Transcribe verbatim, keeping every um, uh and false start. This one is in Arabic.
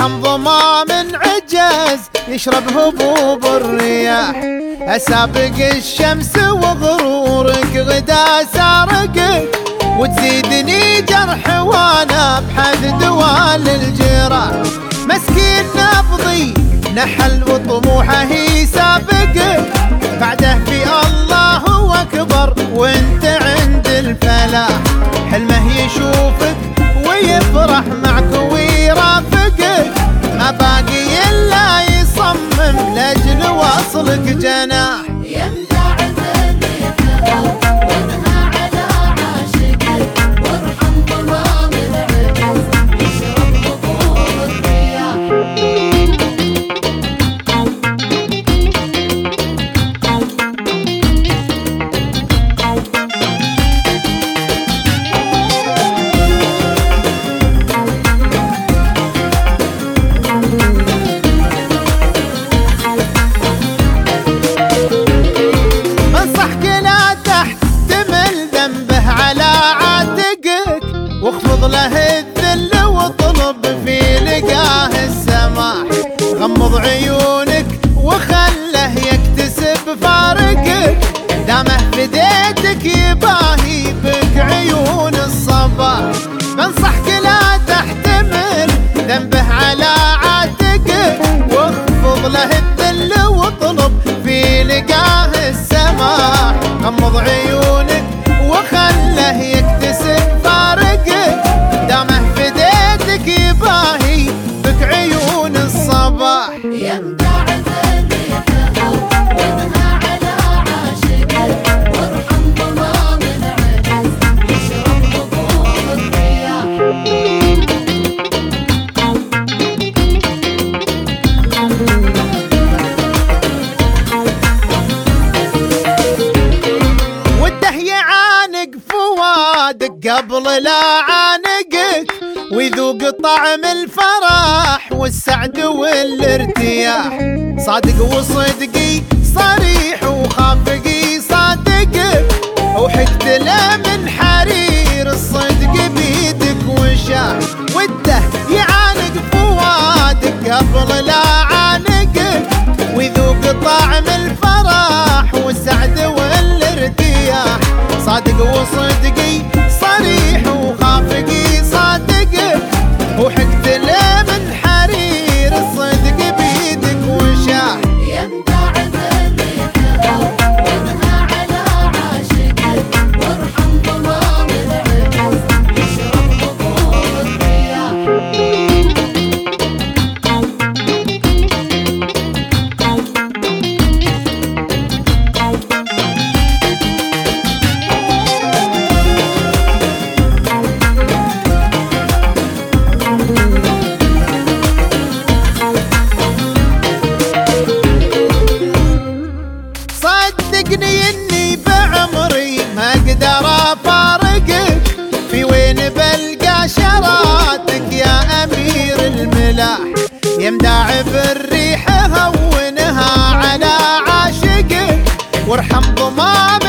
وارحم ظما من عجز يشرب هبوب الرياح. اسابق الشمس وغرورك غدا سارقك، وتزيدني جرح وانا بحد دوال الجراح. مسكين نبضي نحل وطموحه يسابقك، بعده في الله هو اكبر وانت عند الفلاح. حلمه يشوفك ويفرح معك ويرافقك، ما باقي الا يصمم لاجل وصلك جناح. واخفض له الذل واطلب في لقاه السماح. غمض عيونك وخله يكتسب فارقك، دامه فديتك يباهي بك عيون الصباح. بنصحك لا تحتمل ذنبه على عاتقك، واخفض له الذل واطلب في لقاه السماح. غمض عيونك وخله يكتسب فارقك، دامه فديتك يباهي بك عيون الصباح. يمدع ذنبه وانهى على عاشقك، وارحم ظما من عجز يشرب هبوب الرياح. قبل لا عانقك ويذوق طعم الفرح والسعد والارتياح. صادق وصدقي صريح وخافقي صادقك، وحكت له من حرير الصدق بيدك وشاح. وده يعانق فوادك قبل لا عانقك ويذوق طعم الفرح والسعد والارتياح. صادق وصدقي صريح وخافقي صادقك، وحكت له من حرير الصدق بيدك وشاح. يمدع ذنبه وانهى على عاشقك، وارحم ظما من عجز يشرب هبوب الرياح. صدقني اني بعمري ما اقدر افارقك، في وين بلقى شراتك يا امير الملاح. يمدع بالريح هونها على عاشقك، وارحم ظما